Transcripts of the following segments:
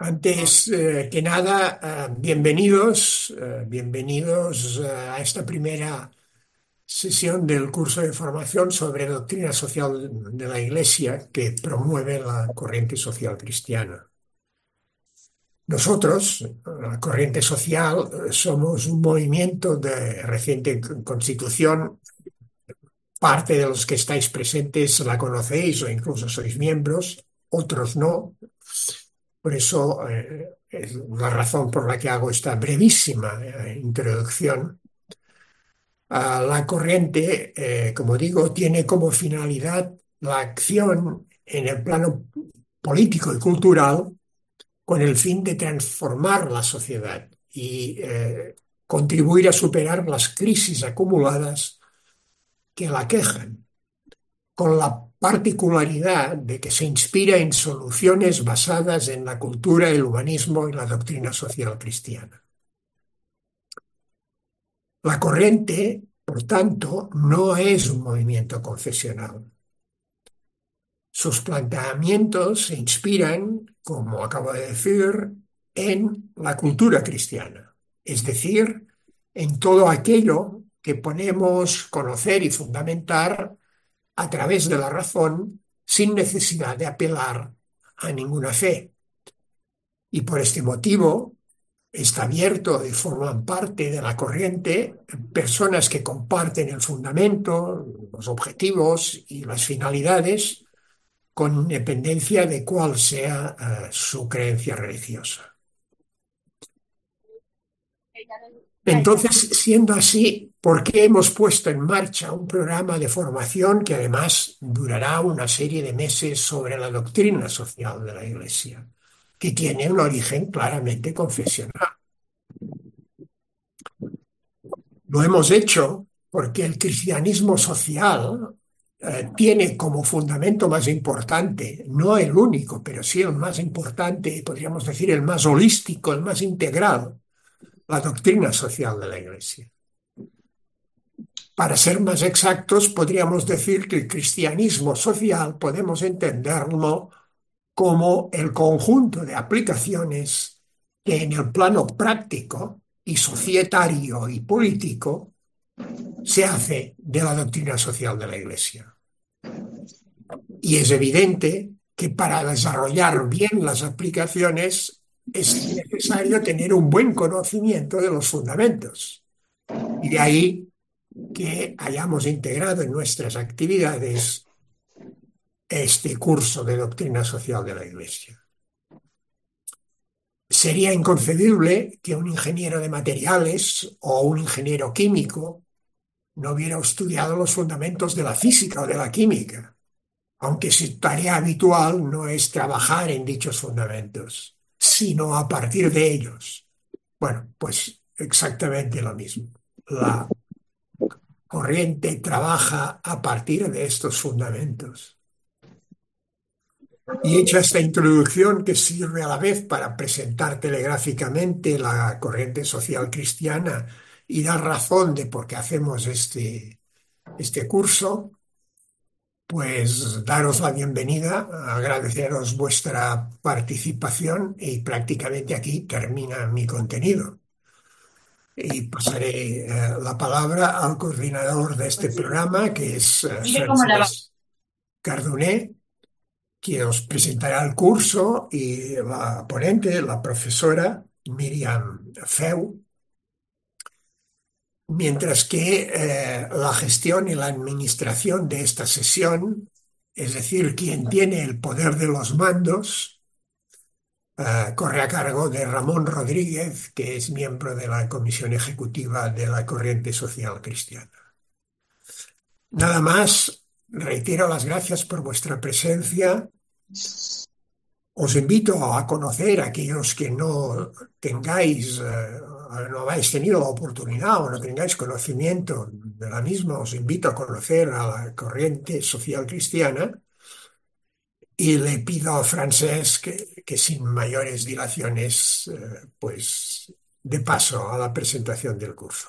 Antes que nada, bienvenidos a esta primera sesión del curso de formación sobre doctrina social de la Iglesia que promueve la corriente social cristiana. Nosotros, la corriente social, somos un movimiento de reciente constitución. Parte de los que estáis presentes la conocéis o incluso sois miembros, otros no. Por eso es la razón por la que hago esta brevísima introducción. La corriente, como digo, tiene como finalidad la acción en el plano político y cultural con el fin de transformar la sociedad y contribuir a superar las crisis acumuladas que la quejan, con la particularidad de que se inspira en soluciones basadas en la cultura, el humanismo y la doctrina social cristiana. La corriente, por tanto, no es un movimiento confesional. Sus planteamientos se inspiran, como acabo de decir, en la cultura cristiana, es decir, en todo aquello que podemos conocer y fundamentar a través de la razón sin necesidad de apelar a ninguna fe. Y por este motivo está abierto y forman parte de la corriente personas que comparten el fundamento, los objetivos y las finalidades con independencia de cuál sea su creencia religiosa. Entonces, siendo así, ¿por qué hemos puesto en marcha un programa de formación que además durará una serie de meses sobre la doctrina social de la Iglesia, que tiene un origen claramente confesional? Lo hemos hecho porque el cristianismo social tiene como fundamento más importante, no el único, pero sí el más importante, podríamos decir el más holístico, el más integral, la doctrina social de la Iglesia. Para ser más exactos, podríamos decir que el cristianismo social podemos entenderlo como el conjunto de aplicaciones que en el plano práctico y societario y político se hace de la doctrina social de la Iglesia. Y es evidente que para desarrollar bien las aplicaciones es necesario tener un buen conocimiento de los fundamentos. Y de ahí que hayamos integrado en nuestras actividades este curso de doctrina social de la Iglesia. Sería inconcebible que un ingeniero de materiales o un ingeniero químico no hubiera estudiado los fundamentos de la física o de la química, aunque su tarea habitual no es trabajar en dichos fundamentos, sino a partir de ellos. Bueno, pues exactamente lo mismo. La corriente trabaja a partir de estos fundamentos. Y hecha esta introducción que sirve a la vez para presentar telegráficamente la corriente social cristiana y dar razón de por qué hacemos este curso, pues daros la bienvenida, agradeceros vuestra participación y prácticamente aquí termina mi contenido. Y pasaré la palabra al coordinador de este programa, que es Francesc Cardoner, que os presentará el curso, y la ponente, la profesora Míriam Feu, mientras que la gestión y la administración de esta sesión, es decir, quien tiene el poder de los mandos, corre a cargo de Ramón Rodríguez, que es miembro de la Comisión Ejecutiva de la Corriente Social Cristiana. Nada más, reitero las gracias por vuestra presencia. Os invito a conocer a aquellos que no tengáis, no habéis tenido la oportunidad o no tengáis conocimiento de la misma. Os invito a conocer a la corriente social cristiana y le pido a Francesc que sin mayores dilaciones, pues dé paso a la presentación del curso.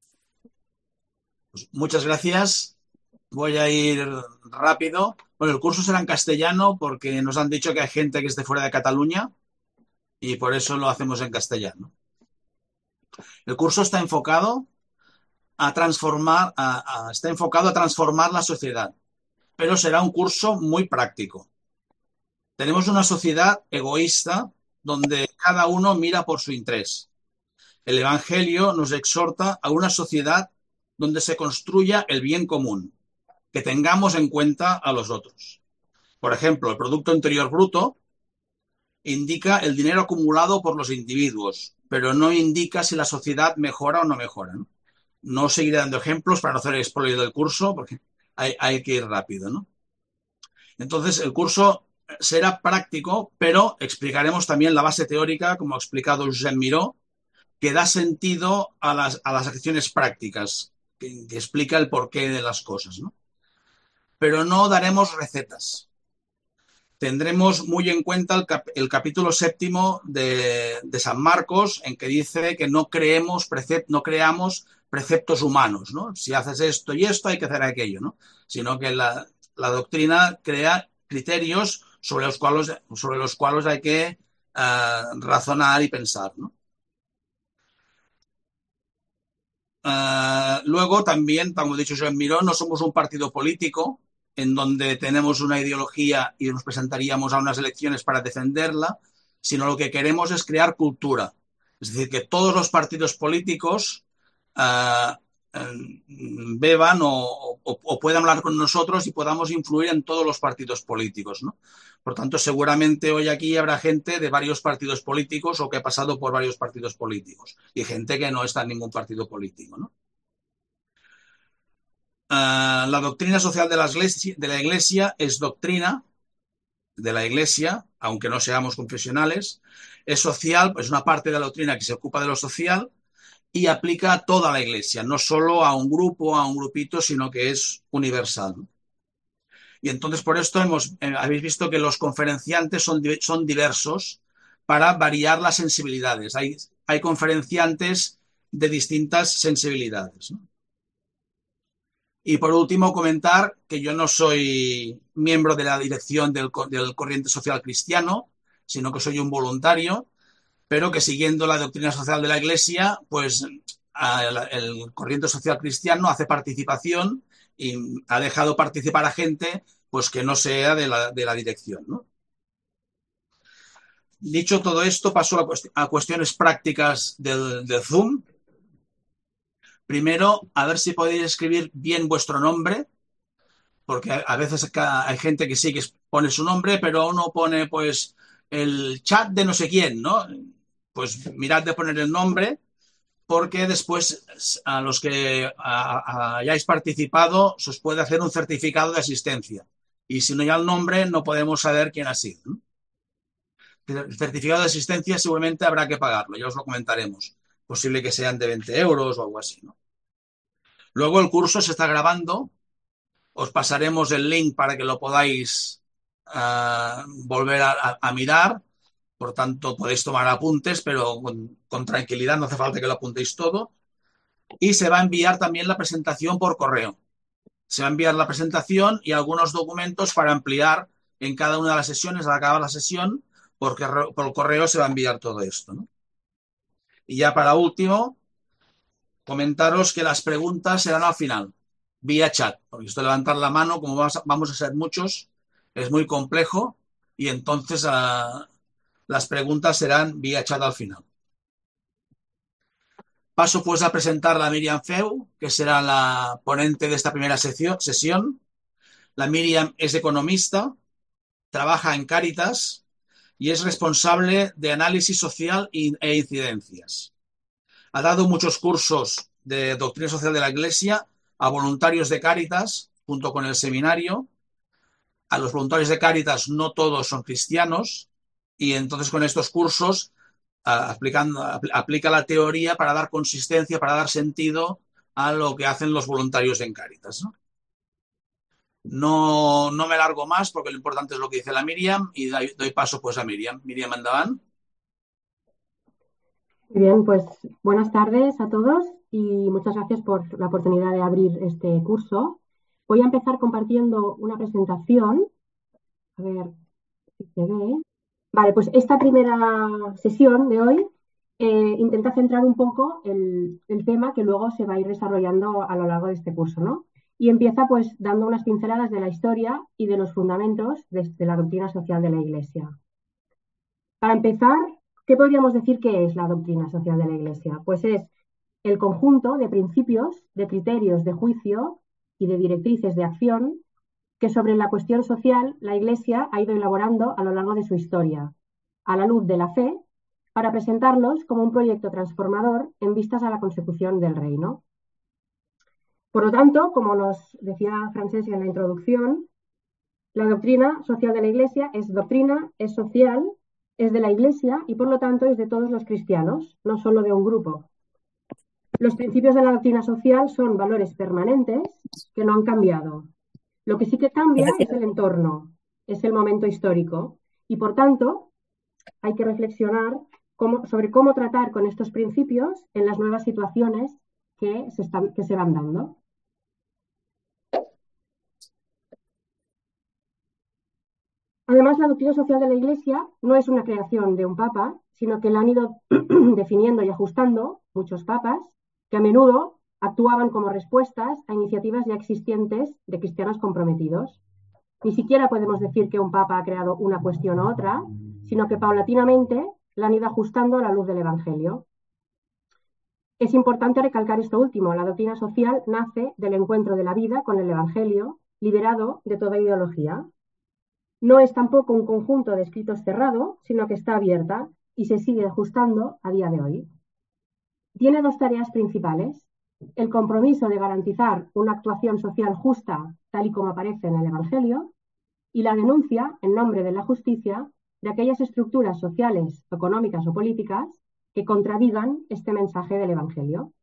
Pues muchas gracias. Voy a ir rápido. Bueno, el curso será en castellano porque nos han dicho que hay gente que esté fuera de Cataluña. y por eso lo hacemos en castellano. El curso está enfocado a transformar, está enfocado a transformar la sociedad, pero será un curso muy práctico. Tenemos una sociedad egoísta donde cada uno mira por su interés. El Evangelio nos exhorta a una sociedad donde se construya el bien común, que tengamos en cuenta a los otros. Por ejemplo, el Producto Interior Bruto indica el dinero acumulado por los individuos, pero no indica si la sociedad mejora o no mejora. No seguiré dando ejemplos para no hacer spoiler del curso, porque hay que ir rápido, ¿no? Entonces, el curso será práctico, pero explicaremos también la base teórica, como ha explicado Josep Miró, que da sentido a las acciones prácticas, que explica el porqué de las cosas, ¿no? Pero no daremos recetas. Tendremos muy en cuenta el capítulo 7 de San Marcos, en que dice que no creamos preceptos humanos, ¿no? Si haces esto y esto, hay que hacer aquello, ¿no? Sino que la doctrina crea criterios sobre los cuales hay que razonar y pensar, ¿no? Luego también, como he dicho yo en Miró, no somos un partido político en donde tenemos una ideología y nos presentaríamos a unas elecciones para defenderla, sino lo que queremos es crear cultura. Es decir, que todos los partidos políticos uh, beban o puedan hablar con nosotros y podamos influir en todos los partidos políticos, ¿no? Por tanto, seguramente hoy aquí habrá gente de varios partidos políticos o que ha pasado por varios partidos políticos y gente que no está en ningún partido político, ¿no? La doctrina social de la Iglesia es doctrina de la Iglesia, aunque no seamos confesionales, es social, es una parte de la doctrina que se ocupa de lo social y aplica a toda la Iglesia, no solo a un grupo, a un grupito, sino que es universal. Y entonces por esto habéis visto que los conferenciantes son diversos para variar las sensibilidades. Hay conferenciantes de distintas sensibilidades, ¿no? Y por último, comentar que yo no soy miembro de la dirección del Corriente Social Cristiano, sino que soy un voluntario, pero que siguiendo la doctrina social de la Iglesia, pues el Corriente Social Cristiano hace participación y ha dejado participar a gente pues que no sea de la dirección, ¿no? Dicho todo esto, paso a cuestiones prácticas del Zoom. Primero, a ver si podéis escribir bien vuestro nombre, porque a veces hay gente que sí que pone su nombre, pero uno pone pues el chat de no sé quién, ¿no? Pues mirad de poner el nombre, porque después a los que hayáis participado se os puede hacer un certificado de asistencia. Y si no hay el nombre, no podemos saber quién ha sido, ¿no? El certificado de asistencia seguramente habrá que pagarlo, ya os lo comentaremos. Posible que sean de 20 euros o algo así, ¿no? Luego el curso se está grabando. Os pasaremos el link para que lo podáis volver a mirar. Por tanto, podéis tomar apuntes, pero con tranquilidad, no hace falta que lo apuntéis todo. Y se va a enviar también la presentación por correo. Se va a enviar la presentación y algunos documentos para ampliar en cada una de las sesiones, al acabar la sesión, porque por correo se va a enviar todo esto, ¿no? Y ya para último, comentaros que las preguntas serán al final, vía chat, porque esto de levantar la mano, como vamos a ser muchos, es muy complejo y entonces las preguntas serán vía chat al final. Paso pues a presentar a Miriam Feu, que será la ponente de esta primera sesión. La Miriam es economista, trabaja en Cáritas y es responsable de análisis social e incidencias. Ha dado muchos cursos de doctrina social de la Iglesia a voluntarios de Cáritas, junto con el seminario. A los voluntarios de Cáritas no todos son cristianos y entonces con estos cursos aplica la teoría para dar consistencia, para dar sentido a lo que hacen los voluntarios en Cáritas, ¿no? No me largo más porque lo importante es lo que dice la Miriam y doy paso pues a Miriam. Miriam Andaban. Muy bien, pues buenas tardes a todos y muchas gracias por la oportunidad de abrir este curso. Voy a empezar compartiendo una presentación. A ver si se ve. Vale, pues esta primera sesión de hoy intenta centrar un poco el tema que luego se va a ir desarrollando a lo largo de este curso, ¿no? Y empieza pues dando unas pinceladas de la historia y de los fundamentos de la doctrina social de la Iglesia. Para empezar, ¿qué podríamos decir que es la doctrina social de la Iglesia? Pues es el conjunto de principios, de criterios de juicio y de directrices de acción que sobre la cuestión social la Iglesia ha ido elaborando a lo largo de su historia, a la luz de la fe, para presentarlos como un proyecto transformador en vistas a la consecución del reino. Por lo tanto, como nos decía Francesc en la introducción, la doctrina social de la Iglesia es doctrina, es social, es de la Iglesia y por lo tanto es de todos los cristianos, no solo de un grupo. Los principios de la doctrina social son valores permanentes que no han cambiado. Lo que sí que cambia es el entorno, es el momento histórico y por tanto hay que reflexionar sobre cómo tratar con estos principios en las nuevas situaciones que se van dando. Además, la doctrina social de la Iglesia no es una creación de un papa, sino que la han ido definiendo y ajustando muchos papas, que a menudo actuaban como respuestas a iniciativas ya existentes de cristianos comprometidos. Ni siquiera podemos decir que un papa ha creado una cuestión u otra, sino que paulatinamente la han ido ajustando a la luz del Evangelio. Es importante recalcar esto último. La doctrina social nace del encuentro de la vida con el Evangelio, liberado de toda ideología. No es tampoco un conjunto de escritos cerrado, sino que está abierta y se sigue ajustando a día de hoy. Tiene dos tareas principales: el compromiso de garantizar una actuación social justa, tal y como aparece en el Evangelio, y la denuncia, en nombre de la justicia, de aquellas estructuras sociales, económicas o políticas que contradigan este mensaje del Evangelio.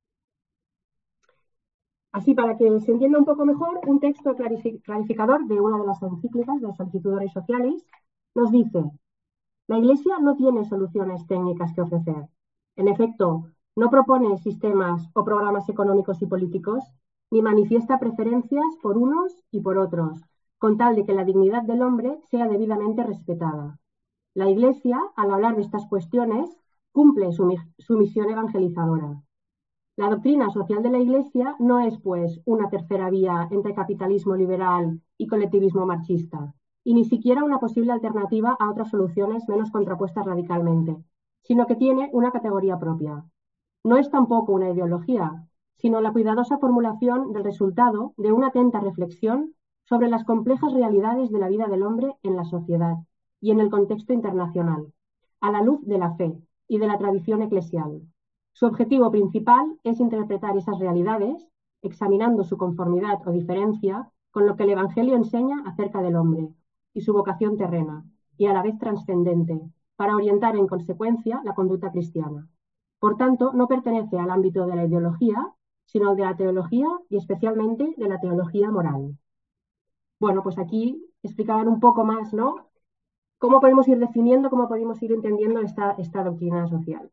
Así, para que se entienda un poco mejor, un texto clarificador de una de las encíclicas de Solicitudoris Socialis nos dice: la Iglesia no tiene soluciones técnicas que ofrecer. En efecto, no propone sistemas o programas económicos y políticos, ni manifiesta preferencias por unos y por otros, con tal de que la dignidad del hombre sea debidamente respetada. La Iglesia, al hablar de estas cuestiones, cumple su misión evangelizadora. La doctrina social de la Iglesia no es, pues, una tercera vía entre capitalismo liberal y colectivismo marxista, y ni siquiera una posible alternativa a otras soluciones menos contrapuestas radicalmente, sino que tiene una categoría propia. No es tampoco una ideología, sino la cuidadosa formulación del resultado de una atenta reflexión sobre las complejas realidades de la vida del hombre en la sociedad y en el contexto internacional, a la luz de la fe y de la tradición eclesial. Su objetivo principal es interpretar esas realidades, examinando su conformidad o diferencia con lo que el Evangelio enseña acerca del hombre y su vocación terrena, y a la vez trascendente, para orientar en consecuencia la conducta cristiana. Por tanto, no pertenece al ámbito de la ideología, sino al de la teología y especialmente de la teología moral. Bueno, pues aquí explicaban un poco más, ¿no?, cómo podemos ir definiendo, cómo podemos ir entendiendo esta doctrina social.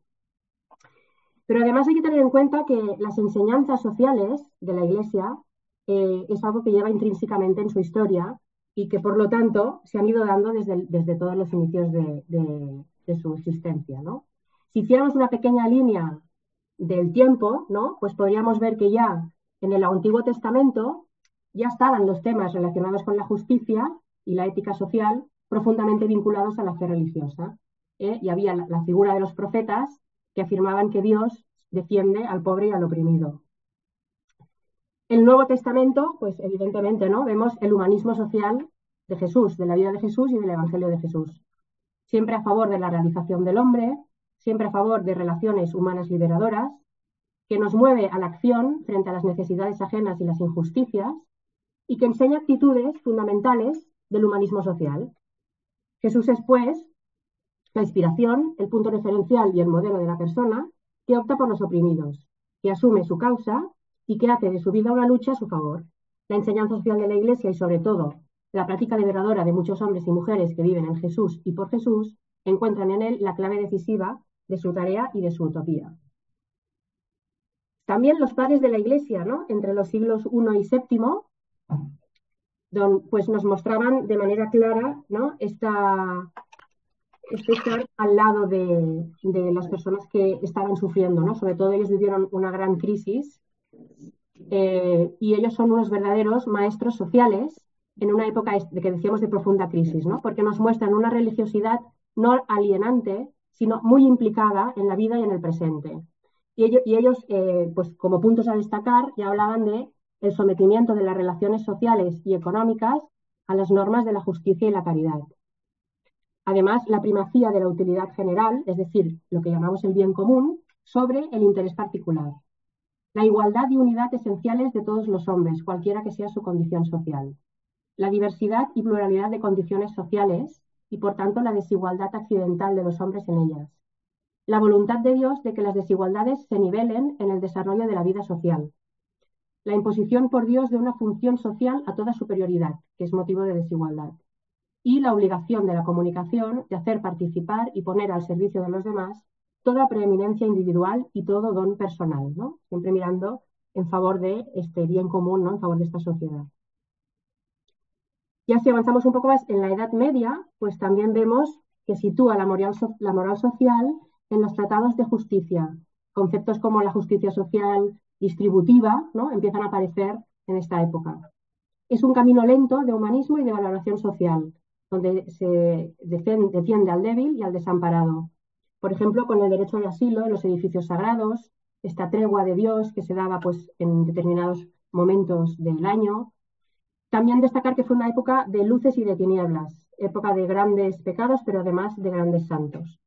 Pero además hay que tener en cuenta que las enseñanzas sociales de la Iglesia es algo que lleva intrínsecamente en su historia y que, por lo tanto, se han ido dando desde todos los inicios de su existencia, ¿no? Si hiciéramos una pequeña línea del tiempo, ¿no?, pues podríamos ver que ya en el Antiguo Testamento ya estaban los temas relacionados con la justicia y la ética social profundamente vinculados a la fe religiosa. Y había la figura de los profetas que afirmaban que Dios defiende al pobre y al oprimido. El Nuevo Testamento, pues evidentemente, ¿no?, vemos el humanismo social de Jesús, de la vida de Jesús y del Evangelio de Jesús. Siempre a favor de la realización del hombre, siempre a favor de relaciones humanas liberadoras, que nos mueve a la acción frente a las necesidades ajenas y las injusticias, y que enseña actitudes fundamentales del humanismo social. Jesús es, pues, la inspiración, el punto referencial y el modelo de la persona que opta por los oprimidos, que asume su causa y que hace de su vida una lucha a su favor. La enseñanza social de la Iglesia y, sobre todo, la práctica liberadora de muchos hombres y mujeres que viven en Jesús y por Jesús encuentran en él la clave decisiva de su tarea y de su utopía. También los padres de la Iglesia, ¿no?, entre los siglos I y VII, pues nos mostraban de manera clara, ¿no?, esta es estar al lado de las personas que estaban sufriendo, ¿no? Sobre todo ellos vivieron una gran crisis y ellos son unos verdaderos maestros sociales en una época de que decíamos de profunda crisis, ¿no? Porque nos muestran una religiosidad no alienante, sino muy implicada en la vida y en el presente. Y ellos pues como puntos a destacar, ya hablaban de el sometimiento de las relaciones sociales y económicas a las normas de la justicia y la caridad. Además, la primacía de la utilidad general, es decir, lo que llamamos el bien común, sobre el interés particular. La igualdad y unidad esenciales de todos los hombres, cualquiera que sea su condición social. La diversidad y pluralidad de condiciones sociales y, por tanto, la desigualdad accidental de los hombres en ellas. La voluntad de Dios de que las desigualdades se nivelen en el desarrollo de la vida social. La imposición por Dios de una función social a toda superioridad, que es motivo de desigualdad. Y la obligación de la comunicación de hacer participar y poner al servicio de los demás toda preeminencia individual y todo don personal, ¿no? Siempre mirando en favor de este bien común, ¿no? En favor de esta sociedad. Ya si avanzamos un poco más en la Edad Media, pues también vemos que sitúa la moral social en los tratados de justicia. Conceptos como la justicia social distributiva, ¿no? Empiezan a aparecer en esta época. Es un camino lento de humanismo y de valoración social, donde se defiende al débil y al desamparado. Por ejemplo, con el derecho de asilo en los edificios sagrados, esta tregua de Dios que se daba pues, en determinados momentos del año. También destacar que fue una época de luces y de tinieblas, época de grandes pecados, pero además de grandes santos.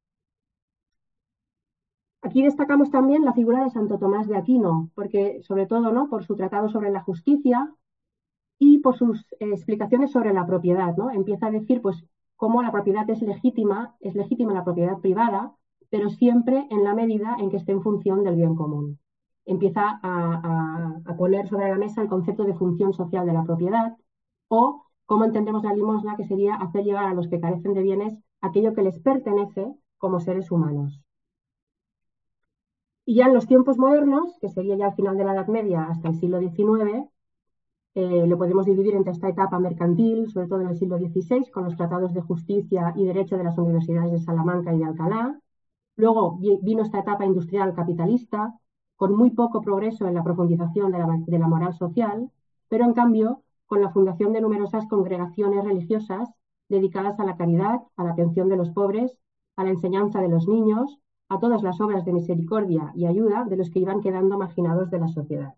Aquí destacamos también la figura de Santo Tomás de Aquino, porque sobre todo, ¿no? Por su tratado sobre la justicia y por sus explicaciones sobre la propiedad, ¿no? Empieza a decir, pues, cómo la propiedad es legítima la propiedad privada, pero siempre en la medida en que esté en función del bien común. Empieza a poner sobre la mesa el concepto de función social de la propiedad o cómo entendemos la limosna, que sería hacer llegar a los que carecen de bienes aquello que les pertenece como seres humanos. Y ya en los tiempos modernos, que sería ya al final de la Edad Media hasta el siglo XIX, lo podemos dividir entre esta etapa mercantil, sobre todo en el siglo XVI, con los tratados de justicia y derecho de las universidades de Salamanca y de Alcalá. Luego vino esta etapa industrial capitalista, con muy poco progreso en la profundización de la moral social, pero en cambio con la fundación de numerosas congregaciones religiosas dedicadas a la caridad, a la atención de los pobres, a la enseñanza de los niños, a todas las obras de misericordia y ayuda de los que iban quedando marginados de la sociedad.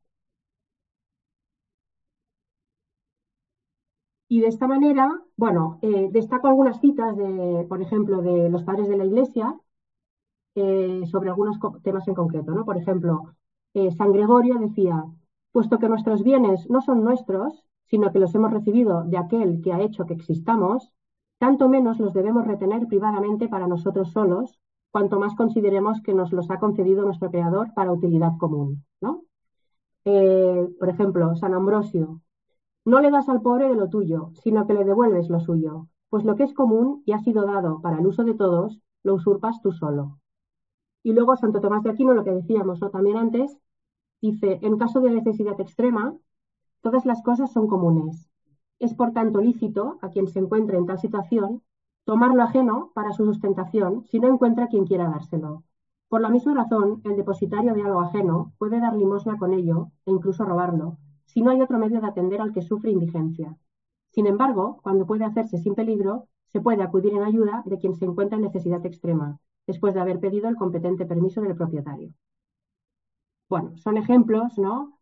Y de esta manera, bueno, destaco algunas citas, por ejemplo, de los padres de la Iglesia sobre algunos temas en concreto, ¿no? Por ejemplo, San Gregorio decía, puesto que nuestros bienes no son nuestros, sino que los hemos recibido de aquel que ha hecho que existamos, tanto menos los debemos retener privadamente para nosotros solos, cuanto más consideremos que nos los ha concedido nuestro Creador para utilidad común, ¿no? Por ejemplo, San Ambrosio, no le das al pobre de lo tuyo, sino que le devuelves lo suyo, pues lo que es común y ha sido dado para el uso de todos, lo usurpas tú solo. Y luego Santo Tomás de Aquino, lo que decíamos, ¿no? También antes, dice, en caso de necesidad extrema, todas las cosas son comunes. Es por tanto lícito a quien se encuentre en tal situación tomar lo ajeno para su sustentación si no encuentra quien quiera dárselo. Por la misma razón, el depositario de algo ajeno puede dar limosna con ello e incluso robarlo, si no hay otro medio de atender al que sufre indigencia. Sin embargo, cuando puede hacerse sin peligro, se puede acudir en ayuda de quien se encuentra en necesidad extrema, después de haber pedido el competente permiso del propietario. Bueno, son ejemplos, ¿no?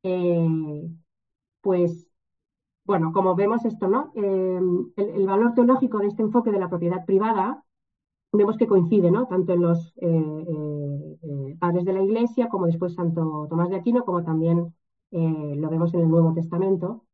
Pues, bueno, como vemos esto, ¿no? El valor teológico de este enfoque de la propiedad privada, vemos que coincide, ¿no? Tanto en los padres de la Iglesia, como después Santo Tomás de Aquino, como también lo vemos en el Nuevo Testamento.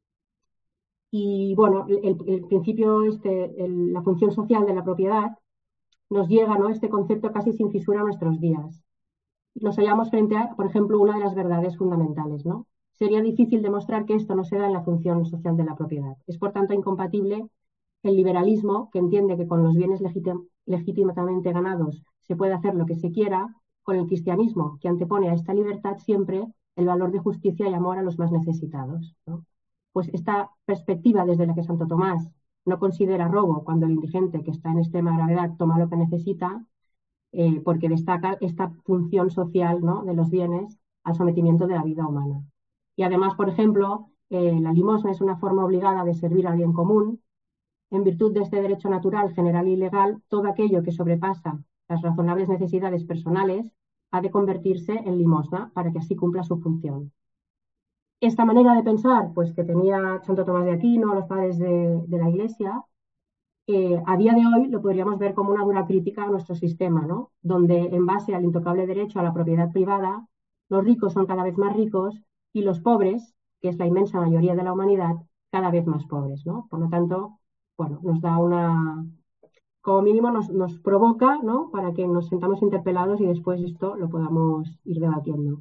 Y bueno, el principio, la función social de la propiedad nos llega, ¿no? Este concepto casi sin fisura a nuestros días. Nos hallamos frente a, por ejemplo, una de las verdades fundamentales, ¿no? Sería difícil demostrar que esto no se da en la función social de la propiedad. Es, por tanto, incompatible el liberalismo, que entiende que con los bienes legítimamente ganados se puede hacer lo que se quiera, con el cristianismo, que antepone a esta libertad siempre el valor de justicia y amor a los más necesitados, ¿no? Pues esta perspectiva desde la que Santo Tomás no considera robo cuando el indigente que está en extrema gravedad toma lo que necesita, porque destaca esta función social, ¿no?, de los bienes al sometimiento de la vida humana. Y además, por ejemplo, la limosna es una forma obligada de servir al bien común. En virtud de este derecho natural, general y legal, todo aquello que sobrepasa las razonables necesidades personales ha de convertirse en limosna para que así cumpla su función. Esta manera de pensar, pues, que tenía Santo Tomás de Aquino, los padres de la Iglesia, a día de hoy lo podríamos ver como una dura crítica a nuestro sistema, ¿no?, donde en base al intocable derecho a la propiedad privada, los ricos son cada vez más ricos y los pobres, que es la inmensa mayoría de la humanidad, cada vez más pobres, ¿no? Por lo tanto, bueno, nos da como mínimo nos provoca, ¿no?, para que nos sentamos interpelados y después esto lo podamos ir debatiendo.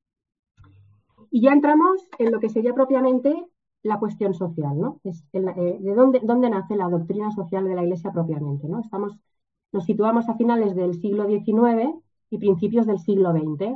Y ya entramos en lo que sería propiamente la cuestión social, ¿no? De dónde nace la doctrina social de la Iglesia propiamente, ¿no? Nos situamos a finales del siglo XIX y principios del siglo XX.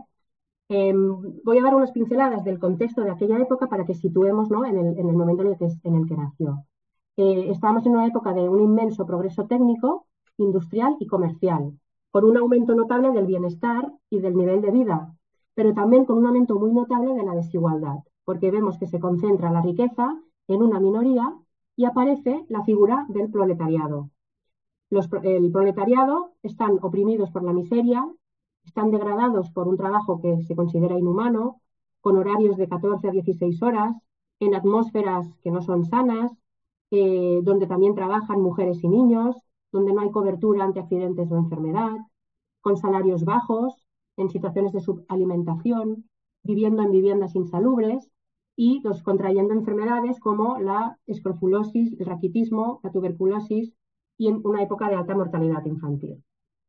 Voy a dar unas pinceladas del contexto de aquella época para que situemos, ¿no?, en el momento en el que nació. Estábamos en una época de un inmenso progreso técnico, industrial y comercial, con un aumento notable del bienestar y del nivel de vida, pero también con un aumento muy notable de la desigualdad, porque vemos que se concentra la riqueza en una minoría y aparece la figura del proletariado. El proletariado están oprimidos por la miseria, están degradados por un trabajo que se considera inhumano, con horarios de 14 a 16 horas, en atmósferas que no son sanas, donde también trabajan mujeres y niños, donde no hay cobertura ante accidentes o enfermedad, con salarios bajos, en situaciones de subalimentación, viviendo en viviendas insalubres y contrayendo enfermedades como la escrofulosis, el raquitismo, la tuberculosis y en una época de alta mortalidad infantil.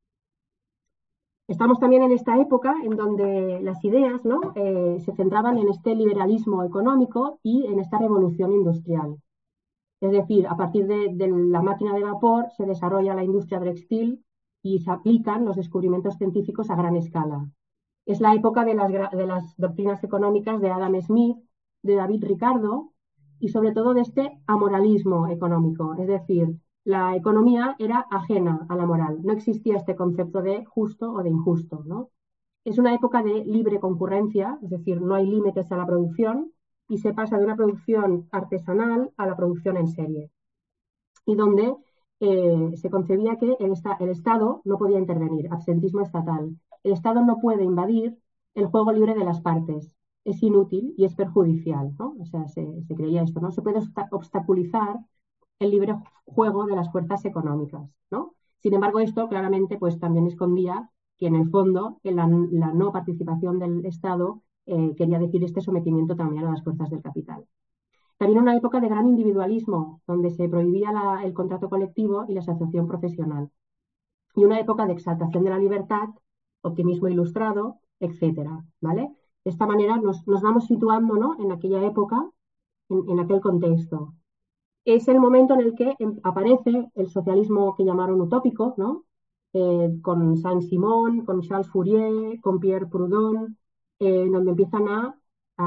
Estamos también en esta época en donde las ideas, ¿no?, se centraban en este liberalismo económico y en esta revolución industrial. Es decir, a partir de la máquina de vapor se desarrolla la industria textil y se aplican los descubrimientos científicos a gran escala. Es la época de las doctrinas económicas de Adam Smith, de David Ricardo y sobre todo de este amoralismo económico. Es decir, la economía era ajena a la moral. No existía este concepto de justo o de injusto, ¿no? Es una época de libre concurrencia, es decir, no hay límites a la producción y se pasa de una producción artesanal a la producción en serie. Y donde se concebía que el Estado no podía intervenir, absentismo estatal. El Estado no puede invadir el juego libre de las partes, es inútil y es perjudicial, ¿no? O sea, se creía esto, ¿no? Se puede obstaculizar el libre juego de las fuerzas económicas, ¿no? Sin embargo, esto claramente pues también escondía que en el fondo la no participación del Estado quería decir este sometimiento también a las fuerzas del capital. También una época de gran individualismo, donde se prohibía el contrato colectivo y la asociación profesional. Y una época de exaltación de la libertad, optimismo ilustrado, etcétera, ¿vale? De esta manera nos vamos situando, ¿no?, en aquella época, en aquel contexto. Es el momento en el que aparece el socialismo que llamaron utópico, ¿no?, con Saint-Simon, con Charles Fourier, con Pierre Proudhon, donde empiezan a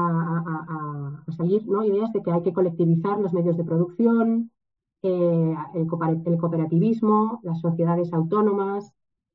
salir, ¿no?, ideas de que hay que colectivizar los medios de producción, el cooperativismo, las sociedades autónomas,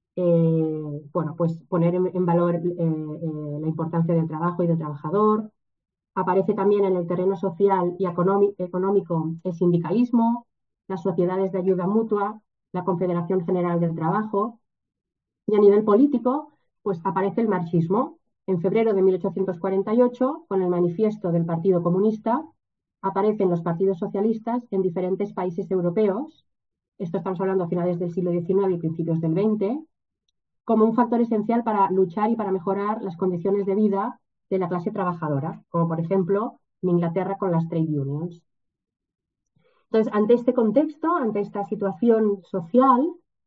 bueno, pues poner en valor la importancia del trabajo y del trabajador. Aparece también en el terreno social y económico el sindicalismo, las sociedades de ayuda mutua, la Confederación General del Trabajo. Y a nivel político, pues aparece el marxismo. En febrero de 1848, con el manifiesto del Partido Comunista, aparecen los partidos socialistas en diferentes países europeos, esto estamos hablando a finales del siglo XIX y principios del XX, como un factor esencial para luchar y para mejorar las condiciones de vida de la clase trabajadora, como por ejemplo en Inglaterra con las trade unions. Entonces, ante este contexto, ante esta situación social,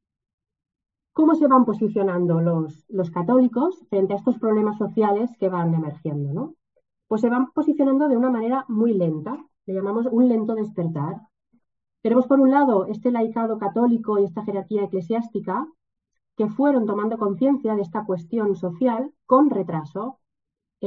¿cómo se van posicionando los católicos frente a estos problemas sociales que van emergiendo, ¿no? Pues se van posicionando de una manera muy lenta, le llamamos un lento despertar. Tenemos por un lado este laicado católico y esta jerarquía eclesiástica que fueron tomando conciencia de esta cuestión social con retraso.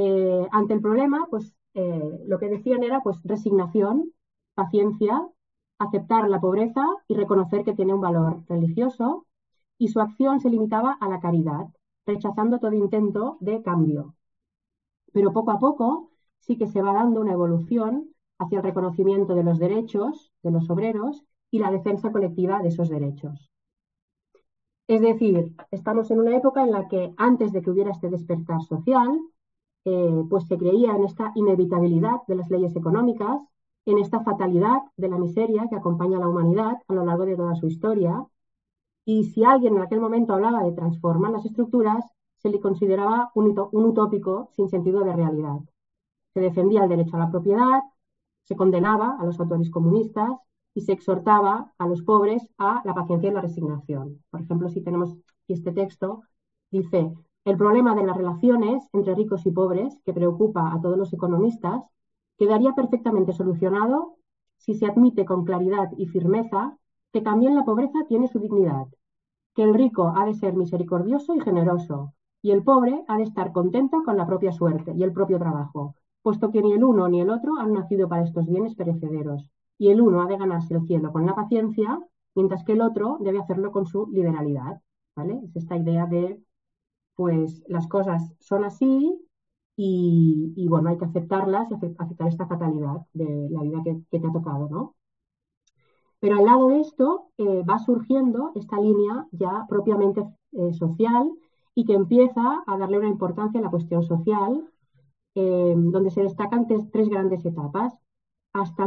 Ante el problema, pues lo que decían era pues resignación, paciencia aceptar la pobreza y reconocer que tiene un valor religioso, y su acción se limitaba a la caridad, rechazando todo intento de cambio. Pero poco a poco sí que se va dando una evolución hacia el reconocimiento de los derechos de los obreros y la defensa colectiva de esos derechos. Es decir, estamos en una época en la que antes de que hubiera este despertar social, pues se creía en esta inevitabilidad de las leyes económicas, en esta fatalidad de la miseria que acompaña a la humanidad a lo largo de toda su historia. Y si alguien en aquel momento hablaba de transformar las estructuras, se le consideraba un utópico sin sentido de realidad. Se defendía el derecho a la propiedad, se condenaba a los autores comunistas y se exhortaba a los pobres a la paciencia y la resignación. Por ejemplo, si tenemos este texto, dice: el problema de las relaciones entre ricos y pobres, que preocupa a todos los economistas, quedaría perfectamente solucionado si se admite con claridad y firmeza que también la pobreza tiene su dignidad, que el rico ha de ser misericordioso y generoso, y el pobre ha de estar contento con la propia suerte y el propio trabajo, puesto que ni el uno ni el otro han nacido para estos bienes perecederos, y el uno ha de ganarse el cielo con la paciencia, mientras que el otro debe hacerlo con su liberalidad, ¿vale? Es esta idea de, pues, las cosas son así y bueno, hay que aceptarlas y aceptar esta fatalidad de la vida que te ha tocado, ¿no? Pero al lado de esto va surgiendo esta línea ya propiamente social y que empieza a darle una importancia a la cuestión social, donde se destacan tres grandes etapas. Hasta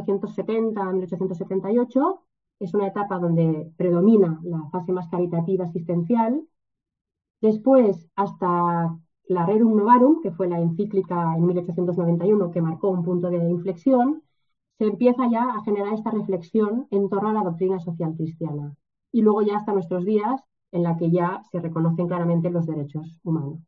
1870-1878 es una etapa donde predomina la fase más caritativa asistencial. Después, hasta la Rerum Novarum, que fue la encíclica en 1891 que marcó un punto de inflexión, se empieza ya a generar esta reflexión en torno a la doctrina social cristiana. Y luego ya hasta nuestros días, en la que ya se reconocen claramente los derechos humanos.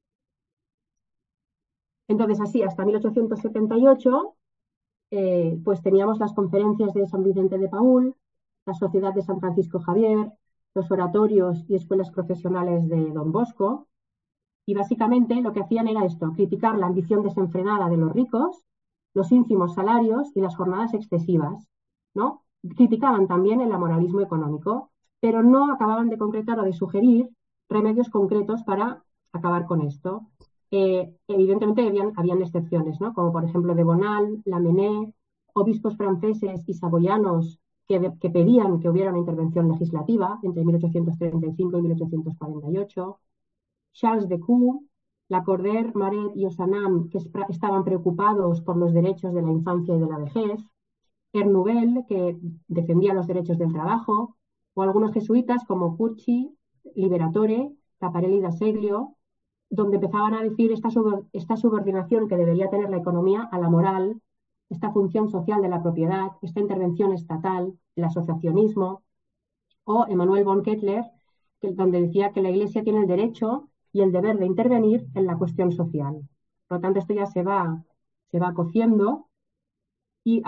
Entonces, así, hasta 1878, pues teníamos las conferencias de San Vicente de Paúl, la Sociedad de San Francisco Javier, los oratorios y escuelas profesionales de Don Bosco, y básicamente lo que hacían era esto: criticar la ambición desenfrenada de los ricos, los ínfimos salarios y las jornadas excesivas, ¿no? Criticaban también el amoralismo económico, pero no acababan de concretar o de sugerir remedios concretos para acabar con esto. Evidentemente habían excepciones, ¿no? Como por ejemplo de Bonal, Lamennais, obispos franceses y saboyanos que pedían que hubiera una intervención legislativa entre 1835 y 1848, Charles de Coux, Lacordaire, Maret y Ozanam, que estaban preocupados por los derechos de la infancia y de la vejez, Ernouvel, que defendía los derechos del trabajo, o algunos jesuitas como Curci, Liberatore, Taparelli da Seglio, donde empezaban a decir esta subordinación que debería tener la economía a la moral, esta función social de la propiedad, esta intervención estatal, el asociacionismo, o Emmanuel von Kettler, donde decía que la Iglesia tiene el derecho y el deber de intervenir en la cuestión social. Por lo tanto, esto ya se va cociendo y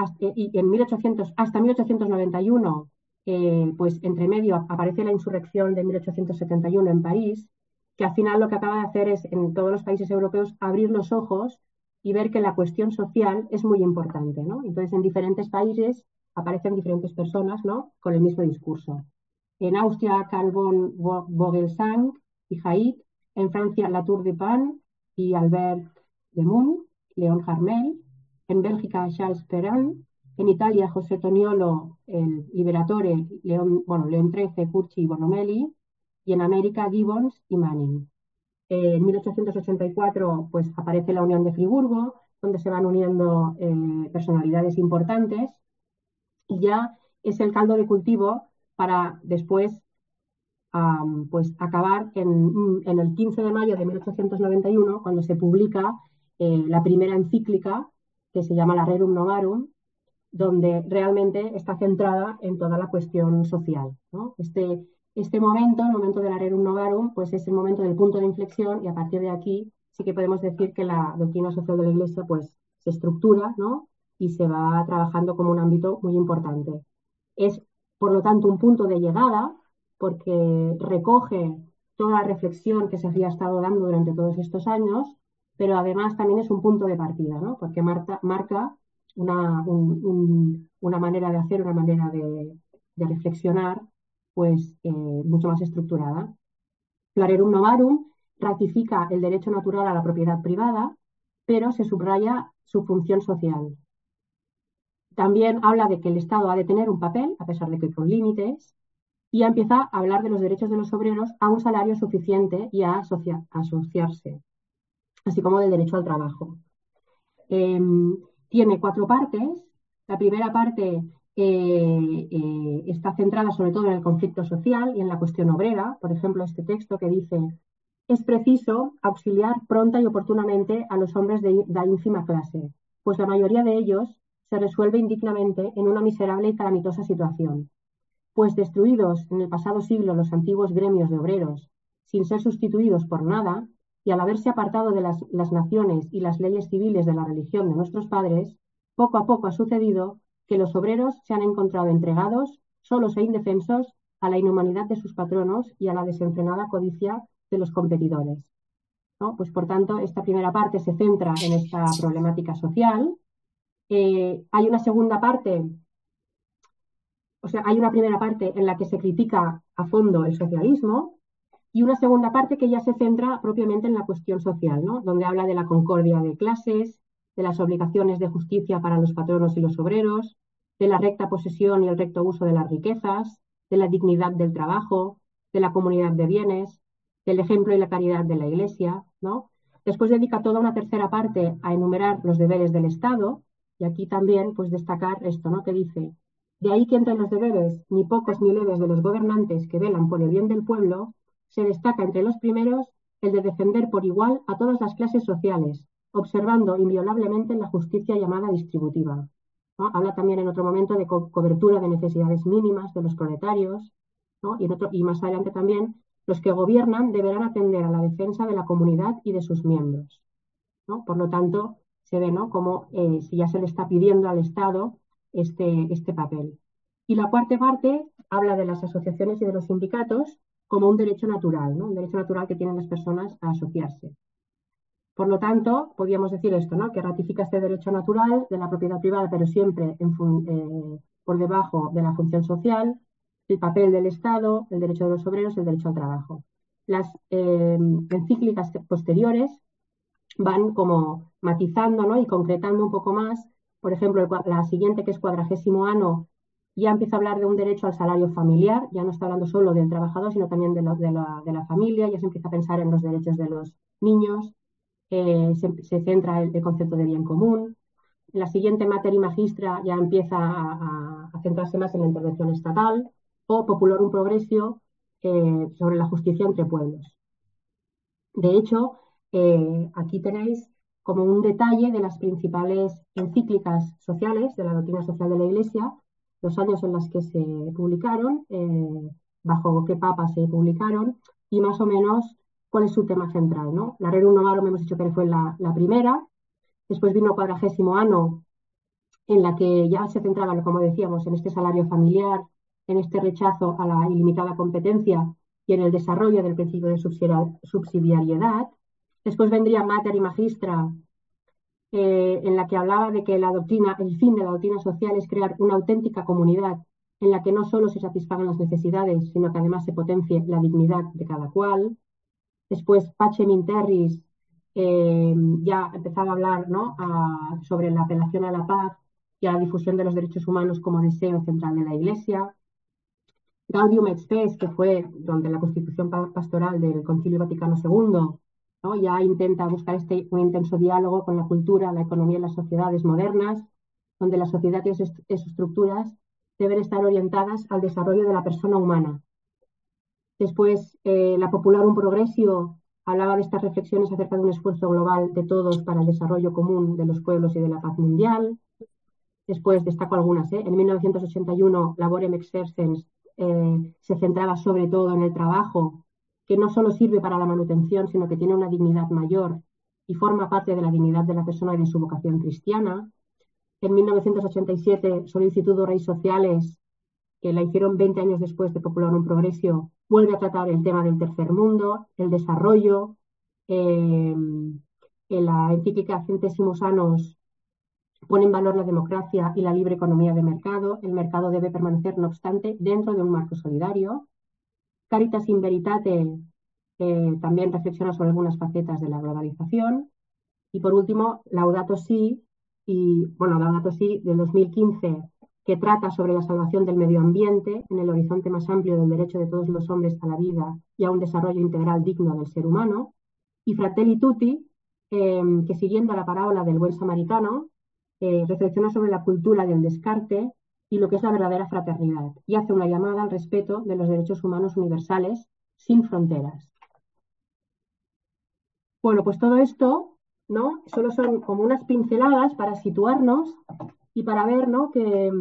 hasta 1891, pues entre medio aparece la insurrección de 1871 en París, que al final lo que acaba de hacer es, en todos los países europeos, abrir los ojos y ver que la cuestión social es muy importante, ¿no? Entonces, en diferentes países aparecen diferentes personas, ¿no?, con el mismo discurso. En Austria, Karl von Vogelsang y Haidt; en Francia, Latour de Pan y Albert de Mun, León Harmel; en Bélgica, Charles Perrin; en Italia, José Toniolo, el Liberatore, León XIII, Curci y Bonomelli; y en América, Gibbons y Manning. En 1884 pues, aparece la Unión de Friburgo, donde se van uniendo personalidades importantes, y ya es el caldo de cultivo para después pues acabar en el 15 de mayo de 1891, cuando se publica la primera encíclica, que se llama la Rerum Novarum, donde realmente está centrada en toda la cuestión social, ¿no? Este momento, el momento de la Rerum Novarum, pues es el momento del punto de inflexión, y a partir de aquí sí que podemos decir que la doctrina social de la Iglesia pues se estructura, ¿no?, y se va trabajando como un ámbito muy importante. Es, por lo tanto, un punto de llegada, porque recoge toda la reflexión que se había estado dando durante todos estos años, pero además también es un punto de partida, ¿no?, porque marca una manera de hacer, una manera de reflexionar, pues mucho más estructurada. Clarerum Novarum ratifica el derecho natural a la propiedad privada, pero se subraya su función social. También habla de que el Estado ha de tener un papel, a pesar de que con límites, y empieza a hablar de los derechos de los obreros a un salario suficiente y a asociarse, así como del derecho al trabajo. Tiene 4 partes. La primera parte está centrada sobre todo en el conflicto social y en la cuestión obrera. Por ejemplo, este texto que dice: es preciso auxiliar pronta y oportunamente a los hombres de ínfima clase, pues la mayoría de ellos se resuelve indignamente en una miserable y calamitosa situación. Pues destruidos en el pasado siglo los antiguos gremios de obreros, sin ser sustituidos por nada, y al haberse apartado de las naciones y las leyes civiles de la religión de nuestros padres, poco a poco ha sucedido que los obreros se han encontrado entregados, solos e indefensos, a la inhumanidad de sus patronos y a la desenfrenada codicia de los competidores, ¿no? Pues por tanto, esta primera parte se centra en esta problemática social. Hay una segunda parte, o sea, hay una primera parte en la que se critica a fondo el socialismo y una segunda parte que ya se centra propiamente en la cuestión social, ¿no? Donde habla de la concordia de clases, de las obligaciones de justicia para los patronos y los obreros, de la recta posesión y el recto uso de las riquezas, de la dignidad del trabajo, de la comunidad de bienes, del ejemplo y la caridad de la Iglesia, ¿no? Después dedica toda una tercera parte a enumerar los deberes del Estado, y aquí también pues destacar esto, ¿no? Que dice: de ahí que entre los deberes, ni pocos ni leves, de los gobernantes que velan por el bien del pueblo, se destaca entre los primeros el de defender por igual a todas las clases sociales, observando inviolablemente la justicia llamada distributiva, ¿no? Habla también en otro momento de cobertura de necesidades mínimas de los proletarios, ¿no? Y más adelante también: los que gobiernan deberán atender a la defensa de la comunidad y de sus miembros, ¿no? Por lo tanto, se ve, ¿no?, como si ya se le está pidiendo al Estado este papel. Y la cuarta parte habla de las asociaciones y de los sindicatos como un derecho natural, ¿no? Un derecho natural que tienen las personas a asociarse. Por lo tanto, podríamos decir esto, ¿no?, que ratifica este derecho natural de la propiedad privada, pero siempre por debajo de la función social, el papel del Estado, el derecho de los obreros, el derecho al trabajo. Las encíclicas posteriores van como matizando, ¿no?, y concretando un poco más. Por ejemplo, la siguiente, que es 40º Anno, ya empieza a hablar de un derecho al salario familiar, ya no está hablando solo del trabajador, sino también de la familia, ya se empieza a pensar en los derechos de los niños, se centra el concepto de bien común. La siguiente, Mater y Magistra, ya empieza a centrarse más en la intervención estatal, o Populorum Progressio, sobre la justicia entre pueblos. De hecho, aquí tenéis como un detalle de las principales encíclicas sociales de la doctrina social de la Iglesia, los años en los que se publicaron, bajo qué papa se publicaron y más o menos cuál es su tema central, ¿no? La Rerum Novarum hemos dicho que fue la primera, después vino 40º Anno, en la que ya se centraba, como decíamos, en este salario familiar, en este rechazo a la ilimitada competencia y en el desarrollo del principio de subsidiariedad. Después vendría Mater y Magistra, en la que hablaba de que el fin de la doctrina social es crear una auténtica comunidad en la que no solo se satisfagan las necesidades, sino que además se potencie la dignidad de cada cual. Después, Pacem in Terris, ya empezaba a hablar, ¿no?, sobre la apelación a la paz y a la difusión de los derechos humanos como deseo central de la Iglesia. Gaudium et Spes, que fue donde la constitución pastoral del Concilio Vaticano II, ¿no?, ya intenta buscar un intenso diálogo con la cultura, la economía y las sociedades modernas, donde la sociedad y sus estructuras deben estar orientadas al desarrollo de la persona humana. Después, la Popularum Progressio hablaba de estas reflexiones acerca de un esfuerzo global de todos para el desarrollo común de los pueblos y de la paz mundial. Después destaco algunas, En 1981, Laborem Exercens se centraba sobre todo en el trabajo, que no solo sirve para la manutención, sino que tiene una dignidad mayor y forma parte de la dignidad de la persona y de su vocación cristiana. En 1987, Solicitudo Rei Sociales, que la hicieron 20 años después de Popularum Progressio, vuelve a tratar el tema del tercer mundo, el desarrollo. En la encíclica Centesimus Annus Pone en valor la democracia y la libre economía de mercado. El mercado debe permanecer, no obstante, dentro de un marco solidario. Caritas in Veritate también reflexiona sobre algunas facetas de la globalización. Y por último, Laudato Si, Laudato Si del 2015, que trata sobre la salvación del medio ambiente en el horizonte más amplio del derecho de todos los hombres a la vida y a un desarrollo integral digno del ser humano. Y Fratelli Tutti, que siguiendo la parábola del buen samaritano, reflexiona sobre la cultura del descarte y lo que es la verdadera fraternidad, y hace una llamada al respeto de los derechos humanos universales sin fronteras. Bueno, pues todo esto, ¿no? Solo son como unas pinceladas para situarnos y para ver, ¿no?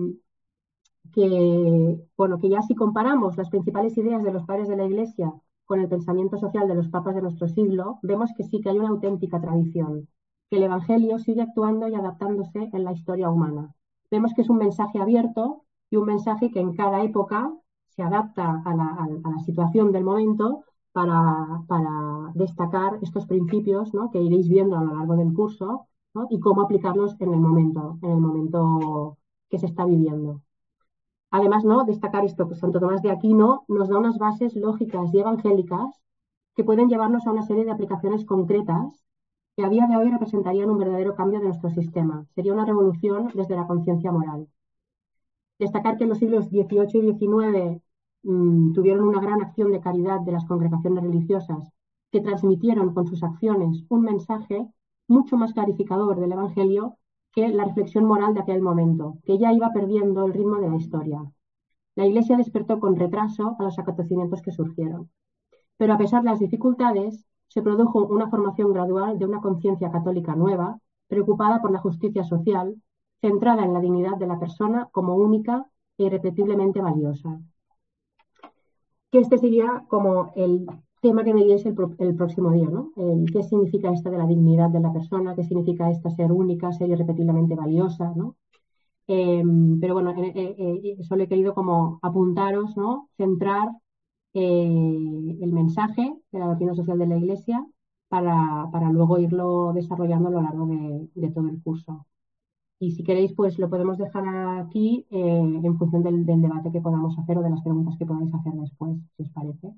Que ya si comparamos las principales ideas de los padres de la Iglesia con el pensamiento social de los papas de nuestro siglo, vemos que sí que hay una auténtica tradición, que el Evangelio sigue actuando y adaptándose en la historia humana. Vemos que es un mensaje abierto y un mensaje que en cada época se adapta a la situación del momento para destacar estos principios, ¿no? Que iréis viendo a lo largo del curso, ¿no? Y cómo aplicarlos en el momento que se está viviendo. Además, ¿no? Destacar esto, que Santo Tomás de Aquino nos da unas bases lógicas y evangélicas que pueden llevarnos a una serie de aplicaciones concretas que a día de hoy representarían un verdadero cambio de nuestro sistema. Sería una revolución desde la conciencia moral. Destacar que en los siglos XVIII y XIX tuvieron una gran acción de caridad de las congregaciones religiosas que transmitieron con sus acciones un mensaje mucho más clarificador del Evangelio que la reflexión moral de aquel momento, que ya iba perdiendo el ritmo de la historia. La Iglesia despertó con retraso a los acontecimientos que surgieron. Pero a pesar de las dificultades, se produjo una formación gradual de una conciencia católica nueva, preocupada por la justicia social, centrada en la dignidad de la persona como única e irrepetiblemente valiosa. Que este sería como el tema que me diese el próximo día, ¿no? ¿Qué significa esto de la dignidad de la persona? ¿Qué significa esto ser única, ser irrepetiblemente valiosa, ¿no? Pero bueno, solo he querido como apuntaros, ¿no? Centrar el mensaje de la doctrina social de la Iglesia para luego irlo desarrollando a lo largo de todo el curso. Y si queréis, pues lo podemos dejar aquí en función del debate que podamos hacer o de las preguntas que podáis hacer después, si os parece.